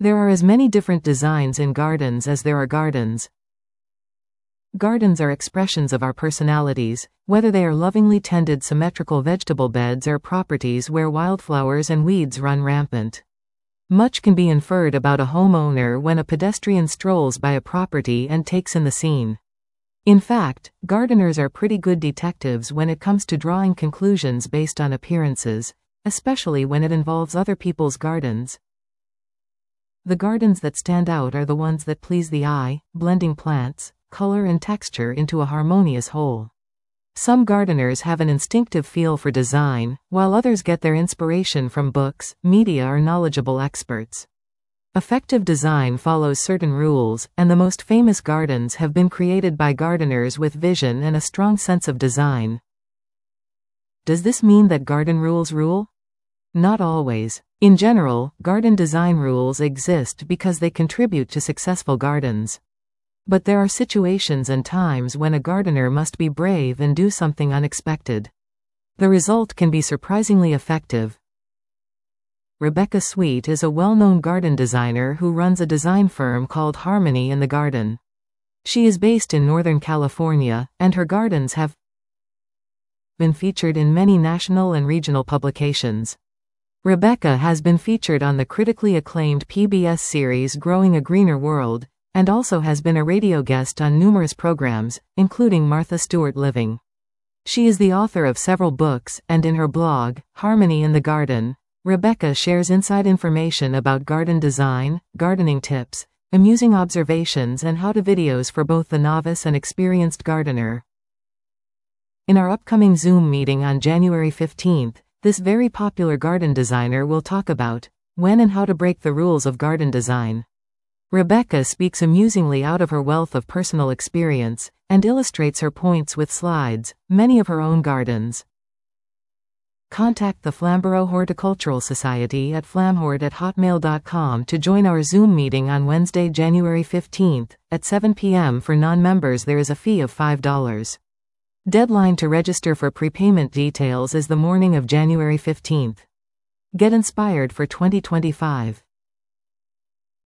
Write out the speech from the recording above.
There are as many different designs in gardens as there are gardens. Gardens are expressions of our personalities, whether they are lovingly tended symmetrical vegetable beds or properties where wildflowers and weeds run rampant. Much can be inferred about a homeowner when a pedestrian strolls by a property and takes in the scene. In fact, gardeners are pretty good detectives when it comes to drawing conclusions based on appearances, especially when it involves other people's gardens. The gardens that stand out are the ones that please the eye, blending plants, color and texture into a harmonious whole. Some gardeners have an instinctive feel for design, while others get their inspiration from books, media or knowledgeable experts. Effective design follows certain rules, and the most famous gardens have been created by gardeners with vision and a strong sense of design. Does this mean that garden rules rule? Not always. In general, garden design rules exist because they contribute to successful gardens. But there are situations and times when a gardener must be brave and do something unexpected. The result can be surprisingly effective. Rebecca Sweet is a well-known garden designer who runs a design firm called Harmony in the Garden. She is based in Northern California, and her gardens have been featured in many national and regional publications. Rebecca has been featured on the critically acclaimed PBS series Growing a Greener World, and also has been a radio guest on numerous programs, including Martha Stewart Living. She is the author of several books, and in her blog, Harmony in the Garden, Rebecca shares inside information about garden design, gardening tips, amusing observations and how-to videos for both the novice and experienced gardener. In our upcoming Zoom meeting on January 15th, this very popular garden designer will talk about when and how to break the rules of garden design. Rebecca speaks amusingly out of her wealth of personal experience, and illustrates her points with slides, many of her own gardens. Contact the Flamborough Horticultural Society at flamhort@hotmail.com to join our Zoom meeting on Wednesday, January 15th, at 7 p.m. For non-members there is a fee of $5. Deadline to register for prepayment details is the morning of January 15th. Get inspired for 2025.